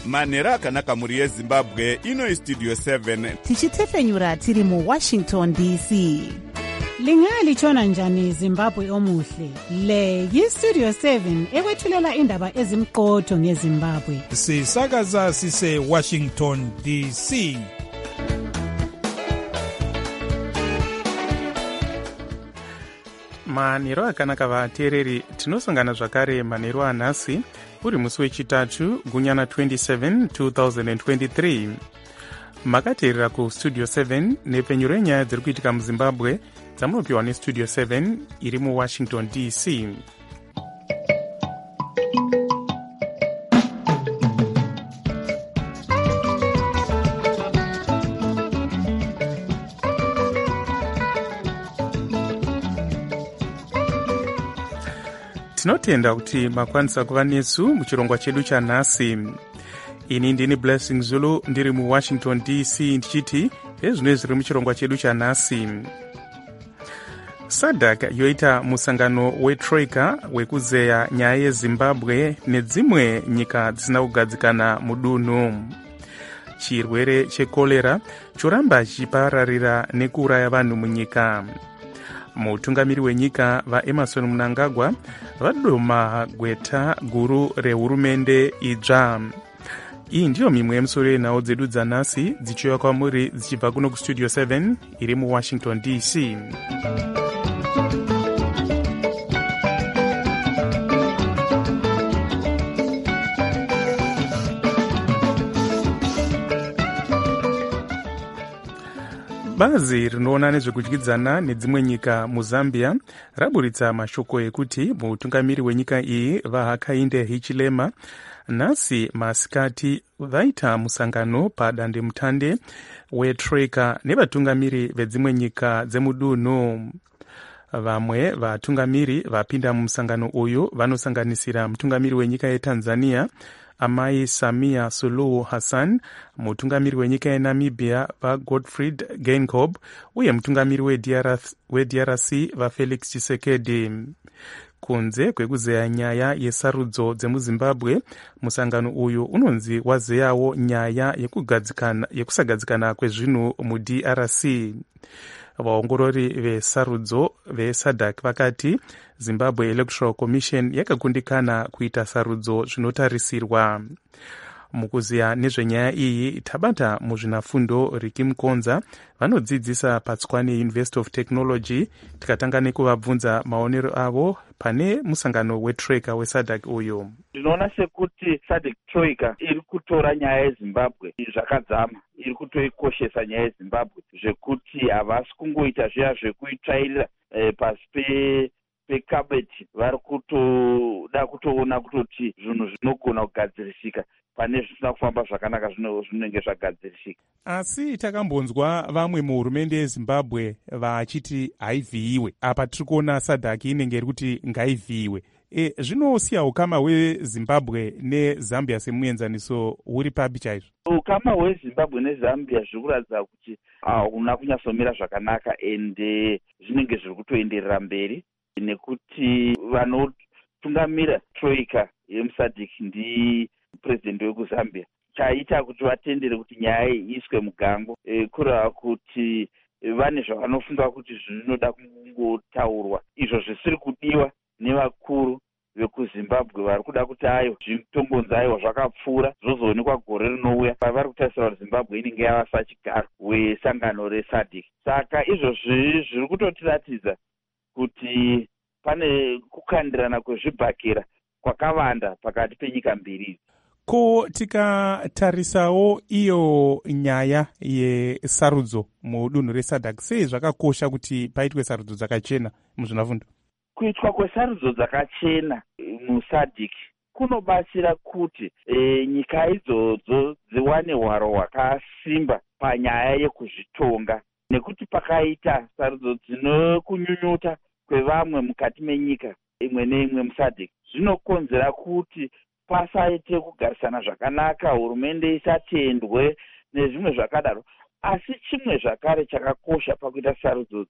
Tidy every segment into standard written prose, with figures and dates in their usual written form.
manhero akanaka mhuri yezimbabwe. Ino istudio 7 tichitefenyura tiri muWashington DC. Lingalitshona njani Zimbabwe omuhle? Le yistudio 7 ekwethulela indaba ezimqotho ngeZimbabwe. Sisakaza sise Washington DC. manhero akanaka vateereri, tinosangana zvakare manhero anhasi uri musi wechitatu gunyana 27 2023. makateerera kustudio 7 nepfenyuro yenyaya dziri kuitika muzimbabwe dzamunopiwa nestudio 7 iri muWashington DC. tinotenda kuti makwanisa kuva nesu muchirongwa chedu chanhasi. ini ndini Blessing Zulu ndiri muWashington DC ndichiti ezvino zviri muchirongwa chedu chanhasi. SADC yoita musangano wetroika wekuzeya nyaya yeZimbabwe nedzimwe nyika dzisina kugadzikana mudunhu. chirwere chekorera choramba chichipararira nekuuraya vanhu munyika. mutungamiri wenyika vaEmerson Mnangagwa vadoma gweta guru rehurumende idzva. iyi ndiyo mimwe yemusoro yenhau dzedu dzanhasi dzichiuya kwamuri dzichibva kuno kustudio 7 iri muWashington DC. bazi rinoona nezvekudyidzana nedzimwe nyika muZambia raburitsa mashoko ekuti mutungamiri wenyika iyi vaHakainde Hichilema nhasi masikati vaita musangano padandemutande wetroika nevatungamiri vedzimwe nyika dzemudunhu. vamwe vatungamiri vapinda mumusangano uyu vanosanganisira mutungamiri wenyika yeTanzania Amai Samia Suluhu Hassan, mutungamiri wenyika yeNamibia vaGottfried Geingob uye mutungamiri weDRC vaFelix Tshisekedi. kunze kwekuzeya nyaya yesarudzo dzemuzimbabwe, musangano uyu unonzi wazeyawo nyaya yekusagadzikana kwezvinhu muDRC. vaongorori vesarudzo veSADC vakati Zimbabwe Electoral Commission yakakundikana kuita sarudzo zvinotarisirwa. mukuziya nezvenyaya iyi tabata muzvinafundo Riki Mukonza vanodzidzisa paTswane University of Technology. tikatanga nekuvabvunza maonero avo pane musangano wetroika weSADC uyu. ndinoona sekuti SADC troika iri kutora nyaya yeZimbabwe zvakadzama, iri kutoikoshesa nyaya yeZimbabwe zvekuti havasi kungoita zviya zvekuitsvairira pasi pekabeti. vari kutoda kutoona kutoti zvinhu zvinogona kugadzirisika pane zvisina kufamba zvakanaka zvinenge zvagadzirisika. asi takambonzwa vamwe muhurumende yeZimbabwe vachiti haivhiyiwe. apa tiri kuona SADC inenge iri kuti ngaivhiyiwe. zvinosiya ukama hweZimbabwe neZambia semuenzaniso huri papi chaizvo? ukama hweZimbabwe neZambia zviri kuratidza kuti hauna kunyatsomira zvakanaka ende zvinenge zviri kutoenderera mberi, nekuti vanotungamira troika yemuSADC ndi purezidendi wekuZambia. chaita kuti vatendere kuti nyaya iyi iiswe mugango kureva kuti vane zvavanofunga kuti zvinoda kungotaurwa, izvo zvisiri kudiwa nevakuru vekuZimbabwe. vari kuda kuti ayo zvitombonzaiwa zvakapfuura zvozoonekwa gore rinouya pavari kutarisira kuti Zimbabwe inenge yava sachigaro wesangano reSADC. saka izvozvi zviri kutotiratidza kuti pane kukandirana kwezvibhakera kwakawanda pakati penyika mbiri. ko tikatarisawo iyo nyaya yesarudzo mudunhu reSADC, sei zvakakosha kuti paitwe sarudzo dzakachena muzvinafundo? kuitwa kwesarudzo dzakachena muSADC kunobatsira kuti nyika idzodzo dziwane hwaro hwakasimba panyaya yekuzvitonga, nekuti pakaita sarudzo dzinokunyunyuta kwevamwe mukati menyika imwe neimwe muSADC zvinokonzera kuti pasaite kugarisana zvakanaka, hurumende isatendwe nezvimwe zvakadaro. asi chimwe zvakare chakakosha pakuita sarudzo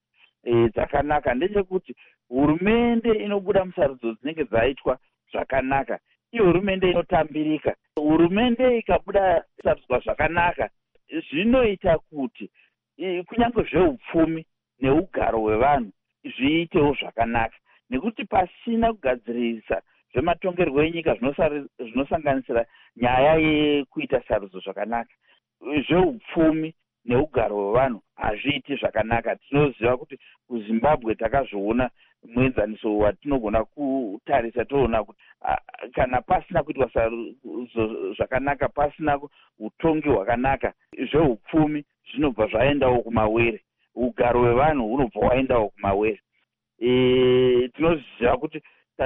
dzakanaka ndechekuti hurumende inobuda musarudzo dzinenge dzaitwa zvakanaka iyo hurumende inotambirika. Hurumende ikabuda sarudzwa zvakanaka, zvinoita kuti kunyange zveupfumi neugaro hwevanhu zviitewo zvakanaka, nekuti pasina kugadzirisa zvematongerwo enyika zvinosanganisira nyaya yekuita sarudzo zvakanaka, zveupfumi neugaro hwevanhu hazviiti zvakanaka. Tinoziva kuti kuZimbabwe takazviona muenzaniso watinogona kutarisa, toona kuti kana pasina kuitwa sarudzo zvakanaka, pasina utongi hwakanaka, zveupfumi zvinobva zvaendawo kumawere, ugaro hwevanhu hunobva hwaendawo kumawere. Tinoziva kuti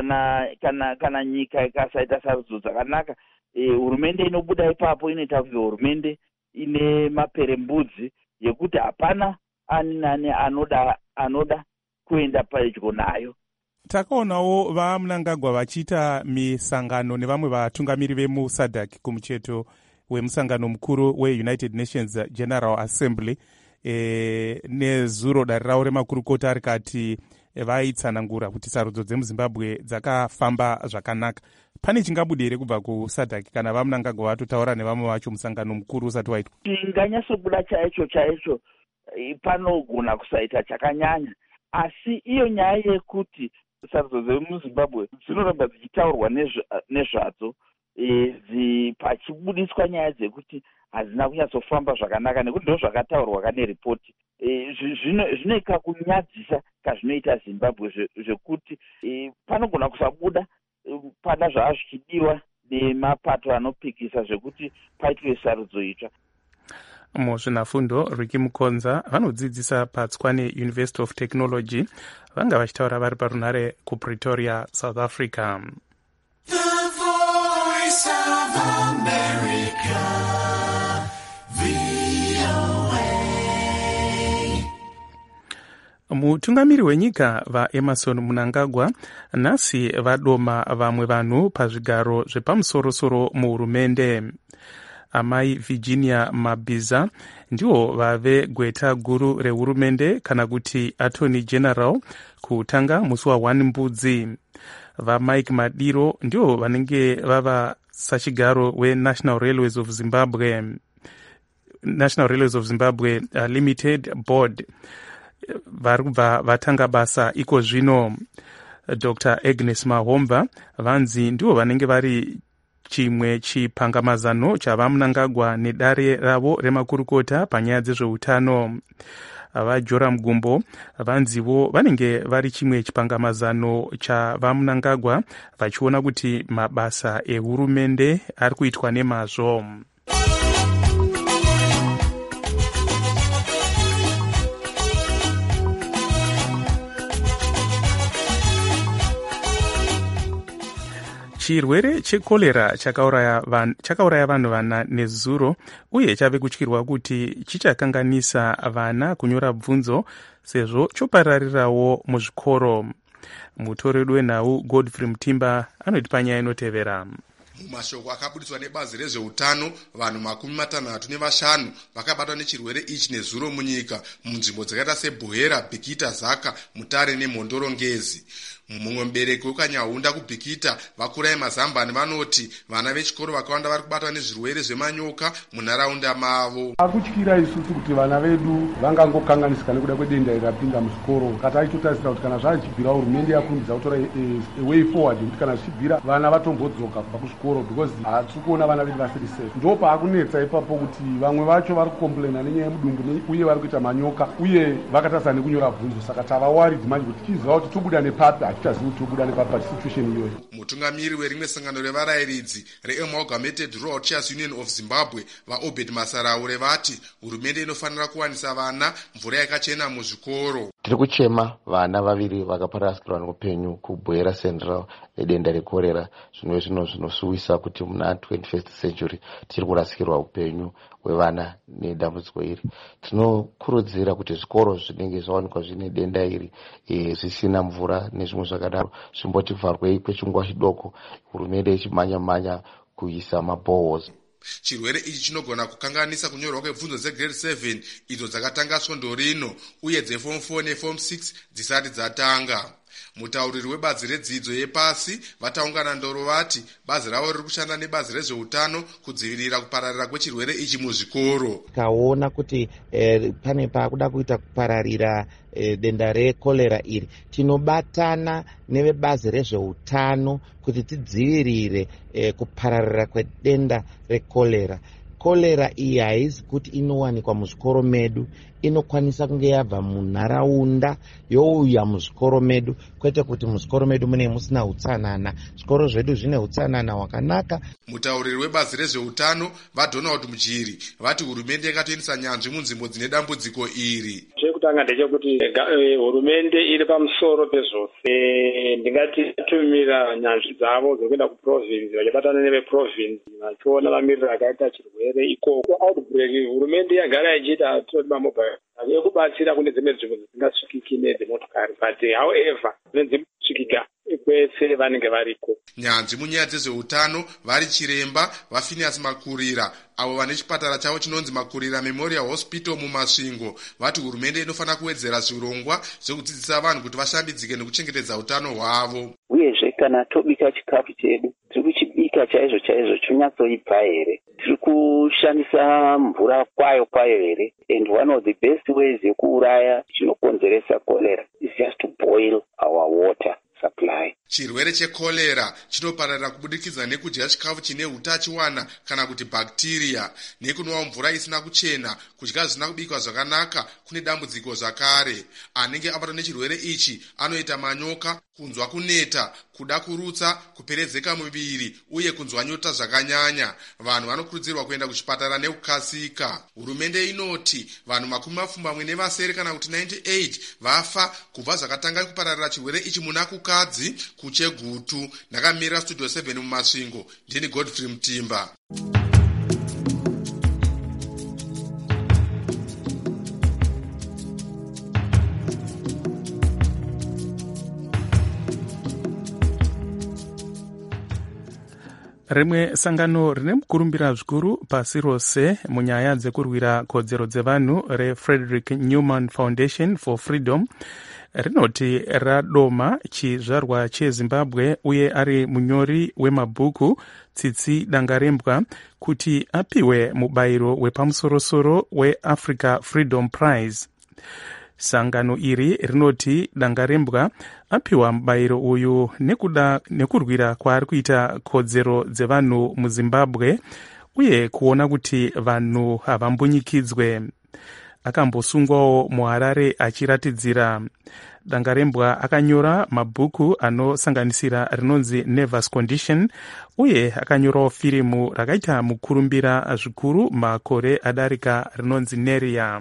kana nyika ikasaita sarudzo dzakanaka, hurumende inobuda ipapo inoita kunge hurumende ine maperembudzi yekuti hapana ani nani anoda kuenda pedyo nayo. Takaonawo vaMnangagwa vachiita misangano nevamwe vatungamiri vemuSADC kumucheto wemusangano mukuru weUnited Nations General Assembly, nezuro dari ravo remakurukota rikati vaitsanangura kuti sarudzo dzemuZimbabwe dzakafamba zvakanaka. Pane chingabude here kubva kuSADC kana vaMnangagwa vatotaura nevamwe vacho musangano mukuru usati waitwa? Chinganyatsobuda chaicho panogona kusaita chakanyanya, asi iyo nyaya yekuti sarudzo dzemuZimbabwe dzinoramba dzichitaurwa nezvadzo, pachibudiswa nyaya dzekuti hadzina kunyatsofamba zvakanaka, nekuti ndo zvakataurwa kane ripoti. Zvinoika kunyadzisa kazvinoita Zimbabwe, zvekuti panogona kusabuda pana zvaazvichidiwa nemapato anopikisa zvekuti paitwe sarudzo itsva. Muzvinafundo Ricky Mukonza vanodzidzisa paTswane University of Technology, vanga vachitaura vari parunhare kuPretoria, South Africa. The Voice of America, VOA. Mutungamiri wenyika vaEmerson Mnangagwa nhasi vadoma vamwe vanhu pazvigaro zvepamusorosoro muhurumende. Amai Virginia Mabhiza ndiwo vave gweta guru rehurumende kana kuti Attorney General kutanga musi wa1 Mbudzi. VaMike Madiro ndiwo vanenge vava sachigaro weNational Railways of Zimbabwe Limited Board vari kubva vatanga basa iko zvino. Dr. Agnes Mahomba vanzi ndiwo vanenge vari chimwe chipangamazano chavaMnangagwa nedare ravo remakurukota panyaya dzezveutano. VaJoram Gumbo vanzivo vanenge vari chimwe chipangamazano chavaMnangagwa vachiona kuti mabasa ehurumende ari kuitwa nemazvo. Chirwere chekorera chakauraya vanhu vana nezuro uye chave kutyirwa kuti chichakanganisa vana kunyora bvunzo sezvo chopararirawo muzvikoro. Mutori wedu wenhau Godfrey Mutimba anoti panyaya inotevera. Mumashoko akabudiswa nebazi rezveutano, vanhu 65 vakabatwa nechirwere ichi nezuro munyika munzvimbo dzakaita seBuhera, Bhikita, Zaka, Mutare neMhondoro Ngezi. Mumwe mubereki wekanyahunda kuBhikita vakurai Mazambani vanoti vana vechikoro vakawanda vari kubatwa nezvirwere zvemanyoka munharaunda mavo. Akutyira isusu kuti vana vedu vangangokanganisika nekuda kwedenda rapinda muzvikoro. Kati aitotarisira kuti kana zvachibvira hurumende yakundidza kutora way forward kuti kana zvichibvira vana vatombodzoka kubva kuzvikoro because hatiri kuona vana vedu vasiri safe. Ndo paakunetsa ipapo kuti vamwe vacho vari kukomplaina nenyaya yemudumbu uye vari kuita manyoka uye vakatarisa nekunyora bvunzo. Saka tavawaridzi manje kuti tichiziva kuti tobuda nepapi hatitazivi kuti tobuda nepapi situation iyoyo. Mutungamiri werimwe sangano revarayiridzi reAmalgamated Rural Teachers Union of Zimbabwe vaObed Masaraure vati hurumende inofanira kuwanisa vana mvura yakachena muzvikoro. Tiri kuchema vana vaviri vakaparadzirwa neupenyu kuBuhera Central nedenda rekorera. Zvinosuwisa kuti muna 21st century tiri kurasikirwa upenyu hwevana nedambudziko iri. Tinokurudzira kuti zvikoro zvinenge zvawanikwa zvine denda iri zvisina mvura nezvimwe zvakadaro zvimboti vharwei kwechinguva chidoko, hurumende ichimanya kuisa maboreholes. Chirwere ichi chinogona kukanganisa kunyorwa kwebvunzo dzegrade 7 idzo dzakatanga svondo rino uye dzeform 4 neform 6 dzisati dzatanga. Mutauriri webazi redzidzo yepasi vataungana ndoro vati bazi ravo riri kushanda nebazi rezveutano kudzivirira kupararira kwechirwere ichi muzvikoro. Kaona kuti pane pakuda kuita kupararira denda rekolera iri, tinobatana nevebazi rezveutano kuti tidzivirire kupararira kwedenda rekolera. Kolera iyi haisi kuti inowanikwa muzvikoro medu, inokwanisa kunge yabva munharaunda youya muzvikoro medu, kwete kuti muzvikoro medu mune musina utsanana. Zvikoro zvedu zvine utsanana hwakanaka. Mutauriri webazi rezveutano vaDonald Mujiri vati hurumende yakatoendesa nyanzvi munzvimbo dzine dambudziko iri. Chekutanga ndechekuti hurumende iri pamusoro pezvose. Ndingati tumira nyanzvi dzavo dzekuenda kuprovinsi vachibatana neveprovinsi vachiona mamiriro akaita chirwere ikoko. Outbreak hurumende yagara ichiita mobile yekubatsira kune dzimwe nzvimbo dzisingasvikiki nedzimotokari, but however nedzimosvikika kwese vanenge variko. Nyanzvi munyaya dzezveutano vari Chiremba vaPhineas Makurira avo vane chipatara chavo chinonzi Makurira Memorial Hospital muMasvingo vati hurumende inofanira kuwedzera zvirongwa zvekudzidzisa vanhu kuti vashambidzike nekuchengetedza utano hwavo. Uyezve kana tobika chikafu chedu tiri kuchibika chaizvo chaizvo chonyatsoibva here, tiri kushandisa mvura kwayo here, and one of the best ways yekuuraya chinokonzeresa kolera is just to boil our water supply. Chirwere chekolera chinopararira kubudikidza nekudya chikafu chine utachiwana kana kuti bacteria, nekunwa mvura isina kuchena, kudya zvisina kubikwa zvakanaka kune dambudziko zvakare. Anenge abatwa nechirwere ichi anoita manyoka, kunzwa kuneta, kuda kurutsa, kuperedzeka muviri uye kunzwa nyota zvakanyanya. Vanhu vanokurudzirwa kuenda kuchipatara nekukasika. Hurumende inoti vanhu 27 kana kuti 98 vafa kubva zvakatanga kupararira chirwere ichi muna kukadzi kuchegutu. Ndakamira Studio 7 muMasvingo, ndini Godfrey Mutimba. Rimwe sangano rine mukurumbira zvikuru pasi rose munyaya dzekurwira kodzero dzevanhu reFrederick Newman Foundation for Freedom rinoti radoma chizvarwa cheZimbabwe uye ari munyori wemabhuku Tsitsi Dangarembwa kuti apiwe mubayiro wepamusorosoro weAfrica Freedom Prize. Sangano iri rinoti Dangarembwa apiwa mubayiro uyu nekurwira kwaari kuita kodzero dzevanhu muZimbabwe uye kuona kuti vanhu havambunyikidzwe. Akambosungwawo muHarare achiratidzira. Dangarembwa akanyora mabhuku anosanganisira rinonzi Nervous Condition uye akanyorawo firimu rakaita mukurumbira zvikuru makore adarika rinonzi Neria.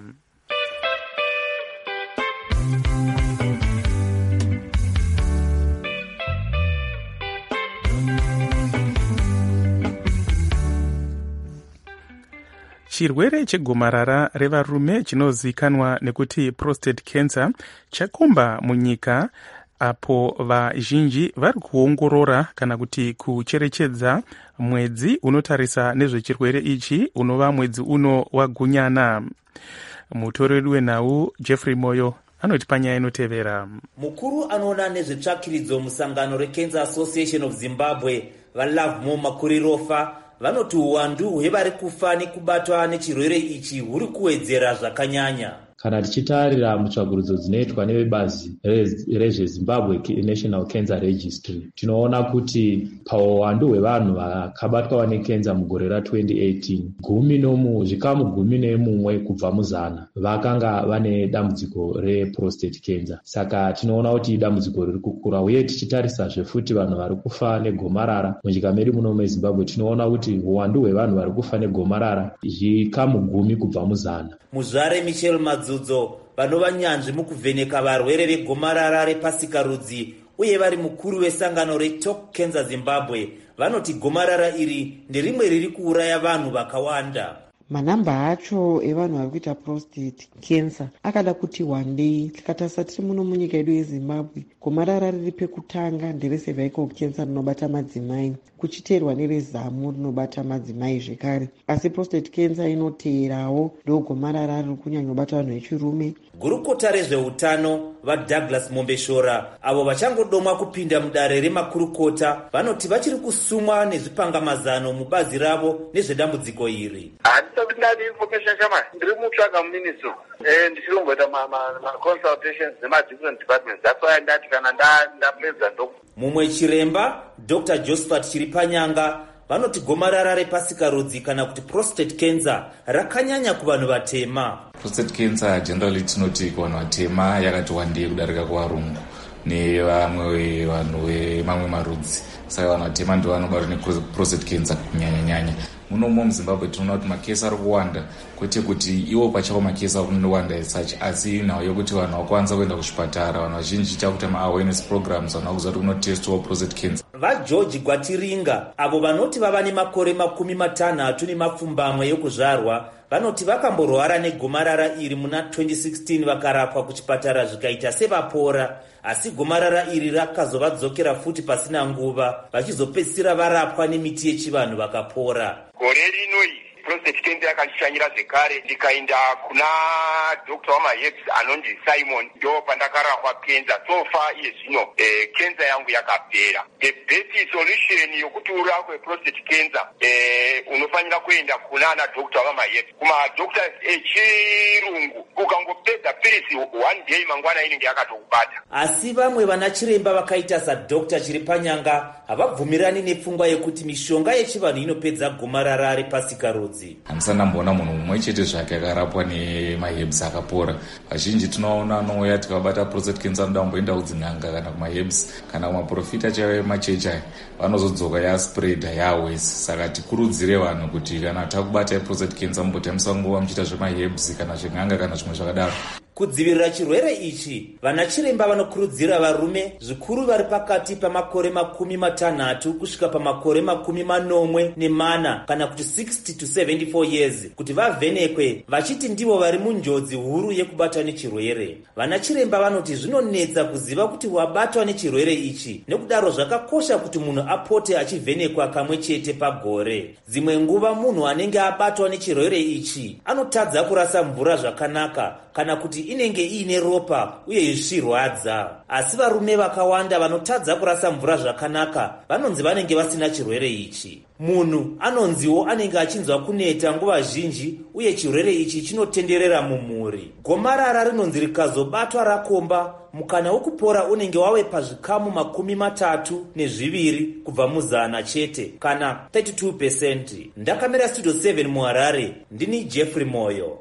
Chirwere chegomarara revarume chinozikanwa nekuti prostate cancer chakomba munyika apo vazhinji vari kuongorora kana kuti kucherechedza mwedzi unotarisa nezvechirwere ichi unova mwedzi uno wagunyana. Mutoreri wenhau Jeffrey Moyo anoti panyaya inotevera. Mukuru anoona nezvetsvakiridzo musangano reCancer Association of Zimbabwe vaLovemore Makurirofa vanoti uwandu hwevari kufa nekubatwa nechirwere ichi huri kuwedzera zvakanyanya. Kana tichitarira mutsvagurudzo dzinoitwa nevebazi rezveZimbabwe National Cancer Registry, tinoona kuti pauwandu hwevanhu vakabatwa nekenza mugore ra2018, zvikamu 11 kubva muzana vakanga vane dambudziko reprostate cancer. Saka tinoona kuti dambudziko riri kukura, uye tichitarisazve futi vanhu vari kufa negomarara munyika medu muno meZimbabwe, tinoona kuti uwandu hwevanhu vari kufa negomarara zvikamu 10 kubva muzana. Muzvare Michel Madzudzo vanova nyanzvi mukuvheneka varwere vegomarara repasikarudzi uye vari mukuru wesangano reTalk Cancer Zimbabwe vanoti gomarara iri nderimwe riri kuuraya vanhu vakawanda. manhamba acho evanhu vari kuita prostate cancer akada kuti wandei. Tikatarisa tiri muno munyika yedu yezimbabwe, gomarara riri pekutanga nderecervical cancer rinobata madzimai, kuchiteerwa nerezamu rinobata madzimai zvekare, asi prostate cancer inoteerawo ndogomarara riri kunyanyobata vanhu vechirume. Gurukota rezveutano vaDouglas Mombeshora avo vachangodomwa kupinda mudare remakurukota vanoti vachiri kusumwa nezvipangamazano mubazi ravo nezvedambudziko iri. Handisa kuti ndadi information shama, ndiri mutsvaga muministry ndichiri kumboita ma-consultations nema-different departments. That's why ndati kana ndapedza ndoko. Mumwe chiremba Dr. Josephat Chiripanyanga vanoti gomarara repasikarudzi kana kuti prostate cancer rakanyanya kuvanhu vatema. Prostate cancer generally tinoti kuvanhu vatema yakati wandei kudarika kuvarungu nevamwe vanhu vemamwe marudzi. Saka vanhu vatema ndivo vanobatwa neprostate cancer kunyanya-nyanya. Munomo muZimbabwe tinoona kuti makesi ari kuwanda, kwete kuti ivo pachavo makesi ari kunowanda esachi, asi nhau yokuti vanhu vakwanisa kuenda kuchipatara. Vanhu vazhinji chakuita ma-awareness programs, vanhu vakuziva kuti kunotestwa prostate cancer. VaGeorge Gwatiringa avo vanoti vava nemakore 60 nemapfumbamwe yokuzvarwa vanoti vakamborwara negomarara iri muna 2016 vakarapwa kuchipatara zvikaita sevapora, asi gomarara iri rakazovadzokera futi pasina nguva vachizopedzisira varapwa nemiti yechivanhu vakapora. Gore rino prostate cancer yakandishanyira zvekare, ndikaenda kuna Dr. wamaHerbs anonzi Simon, ndo pandakarapwa cancer. So far iye zvino cancer yangu yakapera. The best solution yokuti urapwe prostate cancer unofanira kuenda kuna ana Dr. wamaHerbs, kuma doctors echirungu. Ukangopedza pilisi one day mangwana inenge yakatokubata. Asi vamwe vana chiremba vakaita saDr. Chiripanyanga havabvumirani nepfungwa yekuti mishonga yechivanhu inopedza gomarara repasikarudzi. Handisana ndamboona munhu mumwe chete zvake akarapwa nemaHerbs akapora. Vazhinji tinoona anouya tikabata prostate cancer anoda kumboenda kudzin'anga kana kumaHerbs kana kumaprofita chaivo emachechi aya, vanozodzoka yaspreada yawesi. Saka tikurudzire vanhu kuti kana takubata prostate cancer mumbotamisa nguva muchiita zvemaHerbs kana zven'anga kana zvimwe zvakadaro. Kudzivirira chirwere ichi, vana chiremba vanokurudzira varume zvikuru vari pakati pamakore 60 kusvika pamakore 84 kana kuti 60 to 74 years kuti vavhenekwe, vachiti ndivo vari munjodzi huru yekubatwa nechirwere. Vana chiremba vanoti zvinonetsa kuziva kuti wabatwa nechirwere ichi, nekudaro zvakakosha kuti munhu apote achivhenekwa kamwe chete pagore. Dzimwe nguva munhu anenge abatwa nechirwere ichi anotadza kurasa mvura zvakanaka kana kuti inenge iine ropa uye zvichirwadza. Asi varume vakawanda vanotadza kurasa mvura zvakanaka vanonzi vanenge vasina chirwere ichi. Munhu anonziwo anenge achinzwa kuneta nguva zhinji uye chirwere ichi chinotenderera mumuri. Gomarara rinonzi rikazobatwa rakomba, mukana wokupora unenge wave pazvikamu 32 kubva muzana chete kana 32%. Ndakamera Studio 7 muHarare, ndini Jeffrey Moyo.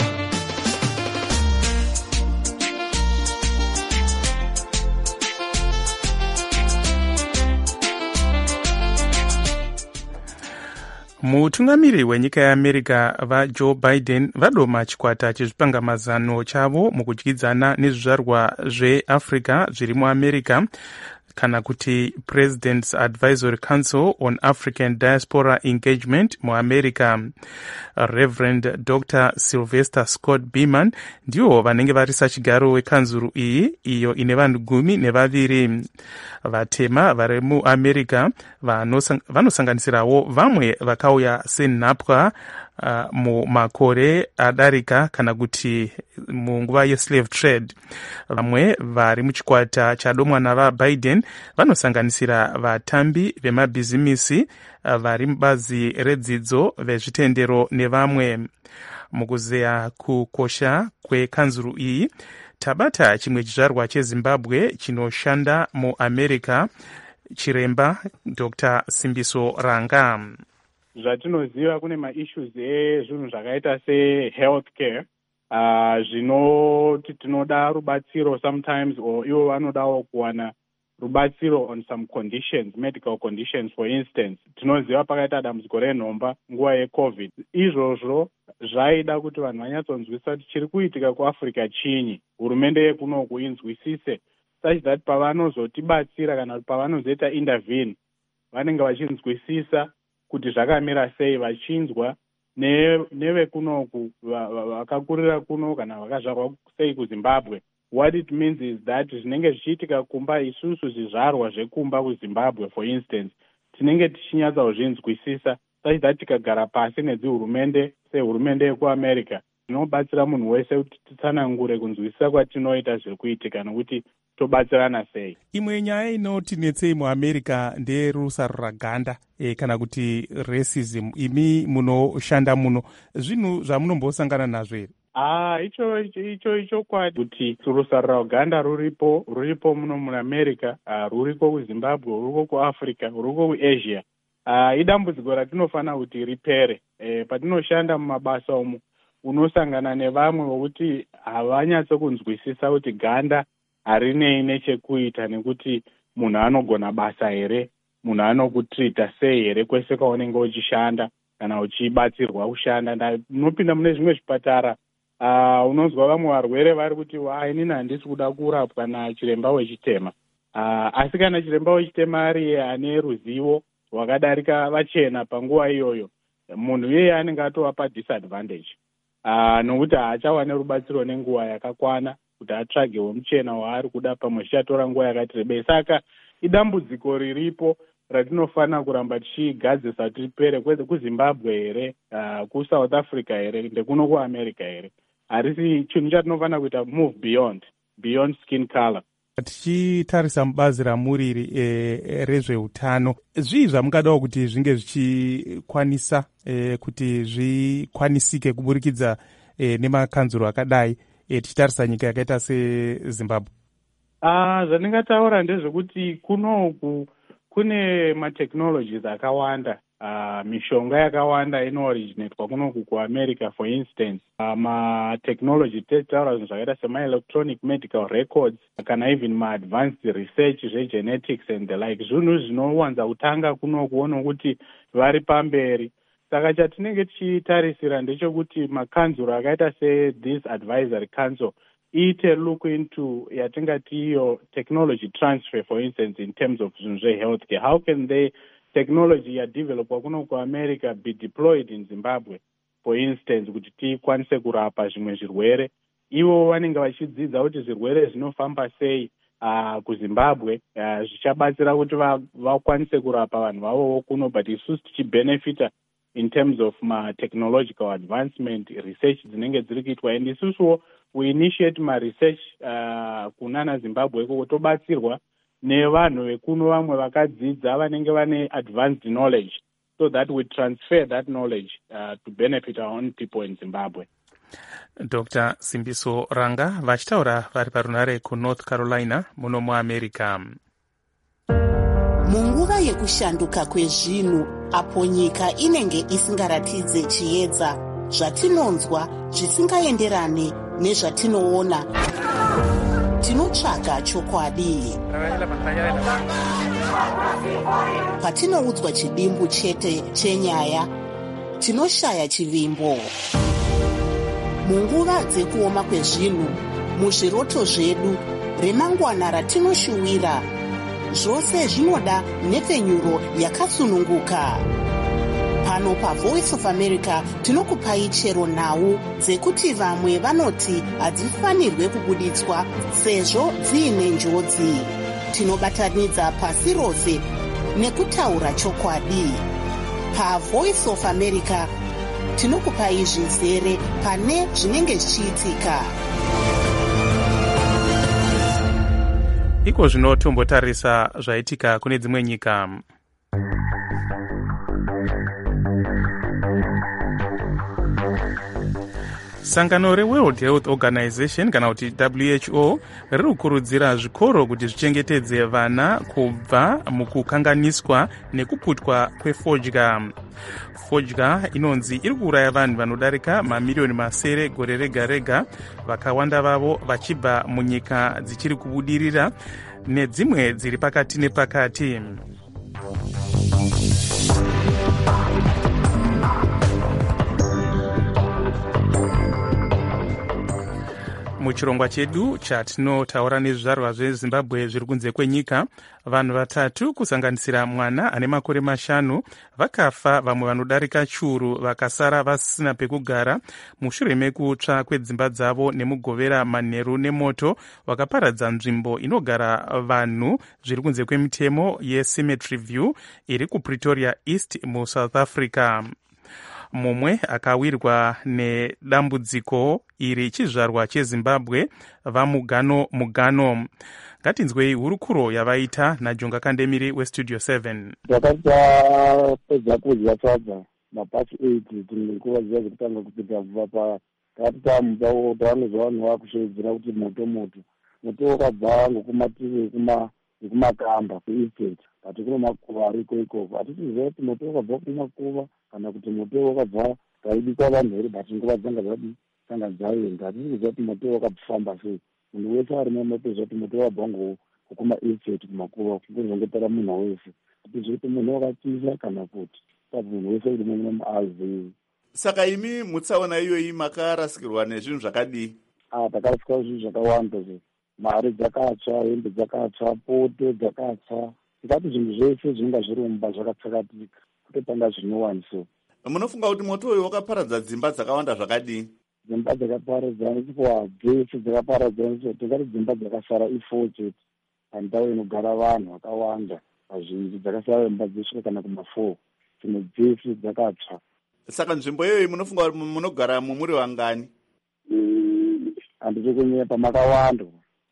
Mutungamiri wenyika yeAmerica vaJoe Biden vadoma chikwata chezvipangamazano chavo mukudyidzana nezvizvarwa zveAfrica zviri muAmerica kana kuti President's Advisory Council on African Diaspora Engagement muAmerica. Reverend Dr. Sylvester Scott Beeman ndiwo vanenge varisa chigaro wekanzuru iyi iyo ine vanhu 12 vatema vari muAmerica vanosanganisirawo vamwe vakauya senhapwa mumakore adarika kana kuti munguva yeslave trade. Vamwe vari muchikwata chadomwa navaBiden vanosanganisira vatambi vemabhizimisi vari mubazi redzidzo vezvitendero nevamwe. Mukuzeya kukosha kwekanzuru iyi tabata chimwe chizvarwa cheZimbabwe chinoshanda muAmerica, chiremba Dr. Simbiso Ranga. Zvatinoziva kune maissues ezvinhu zvakaita sehealthcare zvinoti tinoda rubatsiro sometimes, or ivo vanodawo kuwana rubatsiro on some conditions, medical conditions. For instance, tinoziva pakaita dambudziko renhomba nguva yeCovid. Izvozvo zvaida kuti vanhu vanyatsonzwisisa kuti chiri kuitika kuAfrica chinyi, hurumende yekunoku inzwisise, such that pavanozotibatsira kana pavanozoita intervene vanenge vachinzwisisa kuti zvakamira sei, vachinzwa nevekunoku vakakurira kuno kana vakazvarwa sei kuzimbabwe. What it means is that zvinenge zvichiitika kumba, isusu zvizvarwa zvekumba kuzimbabwe for instance tinenge tichinyatsa kuzvinzwisisa such that tikagara pasi nedzihurumende sehurumende yekuamerica zvinobatsira munhu wese kuti titsanangure kunzwisisa kwatinoita zviri kuitika nokuti tobatsirana sei. Imwe nyaya inotinetsei muamerica nderusaro raganda kana kuti racism. Imi munoshanda muno, zvinhu zvamunombosangana nazvo here? Icho kwadi kuti rusaro raganda ruripo muno muamerica, ruriko kuzimbabwe, ruriko kuafrica, ruriko kuasia. Idambudziko ratinofanira kuti ripere. Patinoshanda mumabasa umu unosangana nevamwe vokuti havanyatsokunzwisisa kuti ganda harinei nechekuita nekuti munhu anogona basa here, munhu anokutrita sei here kwese kwaunenge uchishanda kana uchibatsirwa kushanda. Unopinda mune zvimwe zvipatara unonzwa vamwe varwere vari kuti inini handisi kuda kurapwa nachiremba wechitema. Asi kana chiremba wechitema ari ane ruzivo rwakadarika vachena panguva iyoyo, munhu iyeye anenge atovapa disadvantage nokuti haachawane rubatsiro nenguva yakakwana kuti atsvagewo muchena waari kuda, pamwe zvichatora nguva yakati rebei. Saka idambudziko riripo ratinofanira kuramba tichigadzisa kuti ripere, kwete kuzimbabwe here, kuSouth Africa here, ndekuno kuamerica here. Harisi chinhu chatinofanira kuita move beyond skin color. Tichitarisa mubazi ramuriri rezveutano, zvii zvamungadawo kuti zvinge zvichikwanisa kuti zvikwanisike kuburikidza nemakanzuro akadai tichitarisa nyika yakaita seZimbabwe? Zvandingataura ndezvekuti kunoku kune matechnologies akawanda, mishonga yakawanda inooriginatwa kunoku kuamerica for instance. Matechnology tetaura zvinhu zvakaita sema-electronic medical records kana even ma-advanced research zvegenetics and the like, zvinhu zvinowanza kutanga kunokuona kuti vari pamberi. Saka chatinenge tichitarisira ndechekuti makanzuro akaita se-this advisory council iite look into yatingati iyo technology transfer for instance in terms of zvinhu zvehealthcare. How can they technology yadevelopwa kuno kuamerica be deployed in Zimbabwe for instance kuti tikwanise kurapa zvimwe zvirwere. Ivo vanenge vachidzidza kuti zvirwere zvinofamba sei kuZimbabwe, zvichabatsira kuti vakwanise kurapa vanhu vavowo kuno, but isusu tichibenefita in terms of ma-technological advancement research dzinenge dziri kuitwa. And isusuwo we initiate ma-research kunana Zimbabwe ikoko, tobatsirwa nevanhu vekuno vamwe vakadzidza vanenge vane advanced knowledge so that we transfer that knowledge to benefit our own people in Zimbabwe. Dr. Simbiso Ranga vachitaura vari parunare kuNorth Carolina muno muAmerica. Munguva yekushanduka kwezvinhu apo nyika inenge isingaratidze chiedza, zvatinonzwa zvisingaenderane nezvatinoona, tinotsvaga chokwadi. Patinoudzwa chidimbu chete chenyaya, tinoshaya chivimbo. Munguva dzekuoma kwezvinhu, muzviroto zvedu, remangwana ratinoshuwira, zvose zvinoda nhepfenyuro yakasununguka. Pano paVoice of America tinokupai chero nhau dzekuti vamwe vanoti hadzifanirwe kubuditswa sezvo dziine njodzi. Tinobatanidza pasi rose nekutaura chokwadi. PaVoice of America tinokupai zvizere pane zvinenge zvichiitika. Iko zvino tombotarisa zvaitika kune dzimwe nyika. Sangano reWorld Health Organization kana kuti WHO riri kukurudzira zvikoro kuti zvichengetedze vana kubva mukukanganiswa nekuputwa kwefodya. Fodya inonzi iri kuuraya vanhu vanodarika mamiliyoni masere gore rega rega, vakawanda vavo vachibva munyika dzichiri kubudirira nedzimwe dziri pakati nepakati. muchirongwa chedu chatinotaura nezvizvarwa zvezimbabwe zviri kunze kwenyika, vanhu vatatu kusanganisira mwana ane makore 5 vakafa, vamwe vanodarika chiuru vakasara vasina pekugara mushure mekutsva kwedzimba dzavo nemugovera manheru nemoto wakaparadza nzvimbo inogara vanhu zviri kunze kwemitemo yeCemetery View iri kuPretoria East muSouth Africa. Mumwe akawirwa nedambudziko iri chizvarwa cheZimbabwe vaMugano Mugano. Ngatinzwei hurukuro yavaita naJonga Kandemiri weStudio 7. Takati tapedza kudya sadza mapasi 8 tiri nguva ziya dzekutanga kupinda kubva paya. Takati tamupawo tavanozwa vanhu vakushedzera kuti moto wakabva ngokumativi ekumakamba kuestate ati kune makuva ariko ikoko. Hatisiziva kuti moto wakabva kumakuva kana kuti moto wakabva taidikwa vanhu here, but nguva dzanga dzaenda. Hatisiziva kuti moto wakafamba sei. Munhu wese ari mamotoziva kuti moto wakabva ngokuma-estate kumakuva kungozongetara munhu wese. Hatisiziva kuti munhu wakatisa kana kuti munhu wese uri mumwe muazivi. Saka imi mutsaona iyoyi makarasikirwa nezvinhu zvakadii? Takarasikirwa zvinhu zvakawanda. Mari dzakatsva, hembe dzakatsva, poto dzakatsva. Tikati zvinhu zvese zvinonga zviri mumba zvakatsakatika kutopanga zvinowani. So munofunga kuti moto uyu wakaparadza dzimba dzakawanda zvakadii? Dzimba dzakaparadzana chikwa dzese dzakaparadzana. Tikati dzimba dzakasara i4 chete pandau inogara vanhu vakawanda vazhinji, dzakasara imba dzesvika kana kuma4, dzimwe dzese dzakatsva. Saka nzvimbo iyoyi munofunga kuti munogara muri vangani? Handisi kunyepa, makawanda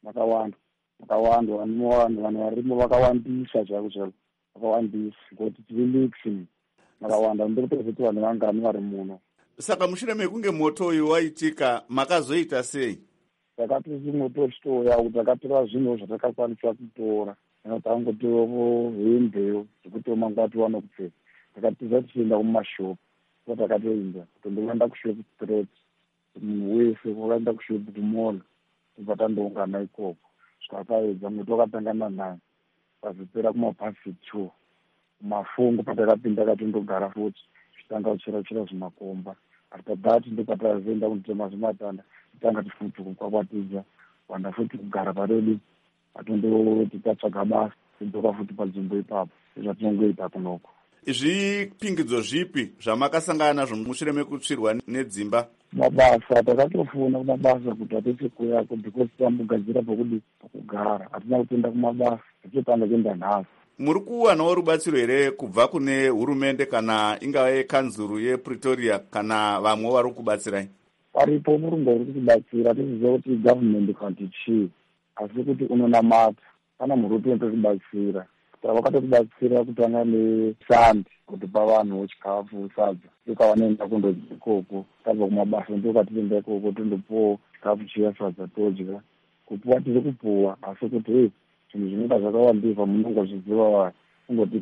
vanhu varimo vakawandisa zvako vakawandisa ngoti tiri mixing makawanda. Ndikutozoti vanhu vangani vari muno. Saka mushure mekunge moto uyu waitika makazoita sei? Takati moto uchitoya kuti takatora zvinhu zvatakakwanisa kutora, tangotorawo hembe zvekuti mangwati vanokupfeka. Takatiza tichienda kumashopu, takatoenda kutondoenda kushopu straight, munhu wese wakaenda kushopu kumall, kubva tandoungana ikoko. Zvakaedza moto wakatangana naye pazopera kumapasi 2 mafungo patakapinda katindogara futi tichitanga kuchera zvimakomba. After that ndopatazoenda kunditema zvimatanda titanga tifuti kukwakwatidza wanda futi kugara paredi atondoti tatsvaga basa tidzoka futi panzvimbo ipapo zvatinongoita kunoko. Zvipingidzo zvipi zvamakasangana nazvo mushure mekutsvirwa nedzimba? Mabasa takatofuna kumabasa kuti hatisi kuyako because tambogadzira pokugara, hatina kutoenda kumabasa, tichotanga kuenda nhasi. Muri kuwanawo rubatsiro here kubva kune hurumende kana ingava kanzuru yePretoria kana vamwe vari kubatsirai? Paripo murungu uri kutibatsira, tiziva kuti government kana kuti chii, asi kuti unonamata kana muruti unototibatsira. Vakatotibatsira kutanga nesandi kutipa vanhu chikafu sadza, ikawanaenda kundodya ikoko. Tabva kumabasa ndokatienda ikoko tondopuwawo chikafu chiya sadza todya. Kupuwa tiri kupuwa, asi kuti zvinhu zvinonga zvakawandisa munongozviziva, kungoti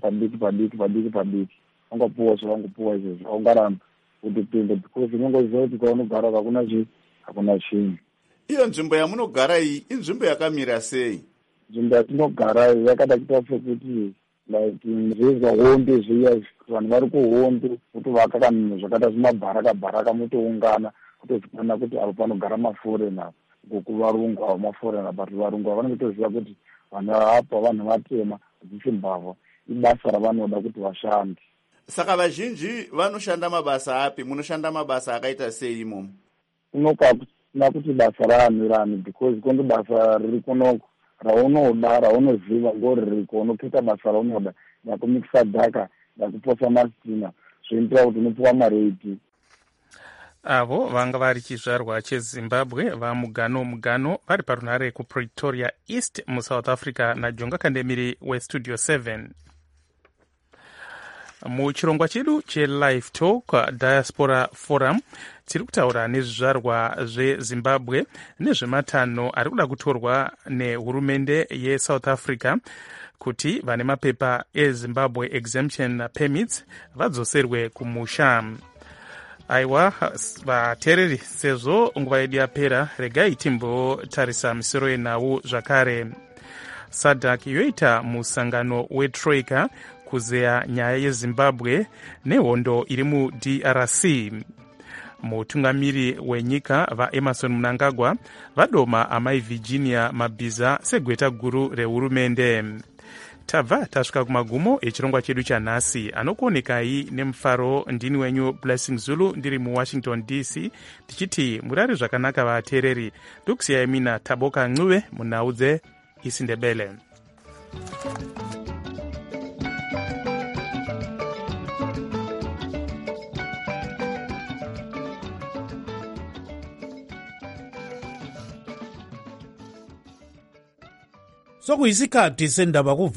padiki. Vangapuwa zvavangopuwa izvozvo, haungaramba kutipinda because unongoziva kuti kwaunogara hakuna chinhu. Iyo nzvimbo yamunogara iyi inzvimbo yakamira sei? Nzvimbo yatinogara iyi yakada kuita sekuti zvezwa honde zviya, vanhu vari kuhondo kutovaka kanhu zvakaita zvimabharaka motoungana kutozikana kuti avo panogara maforena. Varungu avo maforena, but varungu ava vanotoziva kuti vanhu apa vanhu vatema hadzisi mbavha, ibasa ravanoda kuti vashande. Saka vazhinji vanoshanda mabasa api? Munoshanda mabasa akaita sei imomo? Unokuna kuti basa raamirani because kondo basa riri kunoko raunoda raunoziva ngoririko, unopita basa raunoda nakumikisa dhaka nakuposa masitina zvoitira kuti unopiwa mareti. Avo vanga vari chizvarwa cheZimbabwe vaMugano vari parunhare kuPretoria East muSouth Africa naJonga Kandemiri weStudio 7. Muchirongwa chedu cheLive Talk Diaspora Forum tiri kutaura nezvizvarwa zveZimbabwe nezvematanho ari kuda kutorwa nehurumende yeSouth Africa kuti vane mapepa eZimbabwe Exemption Permits vadzoserwe kumusha. Aiwa vateereri, sezvo nguva yedu yapera, regai timbotarisa misoro yenhau zvakare. SADC yoita musangano weTroika kuzeya nyaya yeZimbabwe nehondo iri muDRC. mutungamiri wenyika vaEmerson Mnangagwa vadoma amai Virginia Mabhiza segweta guru rehurumende. Tabva tasvika kumagumo echirongwa chedu chanhasi. Anokuonekai nemufaro ndini wenyu Blessing Zulu ndiri muWashington DC tichiti murari zvakanaka vateereri. Ndokusiyai mina Taboka Ncube munhau dzeIsindebele. Sokuyisikhathi sendaba